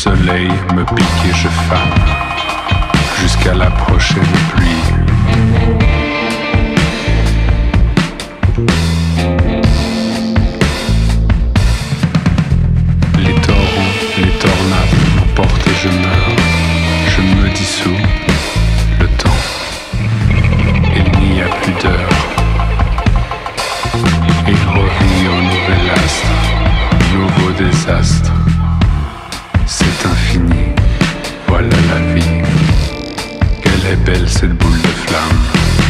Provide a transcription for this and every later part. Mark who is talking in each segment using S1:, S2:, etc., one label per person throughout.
S1: soleil me pique et je fane jusqu'à la prochaine pluie. Les torrents, les tornades m'emportent et je meurs. Je me dissous, le temps. Il n'y a plus d'heure. Il revient au nouvel astre, nouveau désastre. C'est infini, voilà la vie. Quelle est belle cette boule de flamme.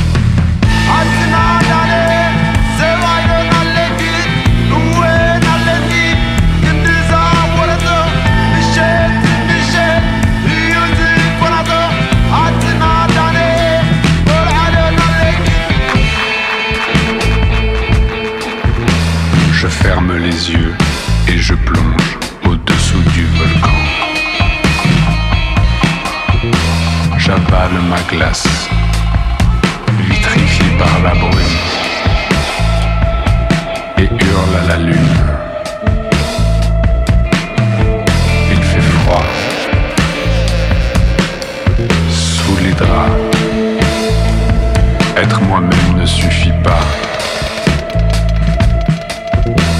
S1: Je ferme les yeux et je plonge au-dessous du volcan. J'avale ma glace, vitrifiée par la brume, et hurle à la lune. Il fait froid, sous les draps. Être moi-même ne suffit pas.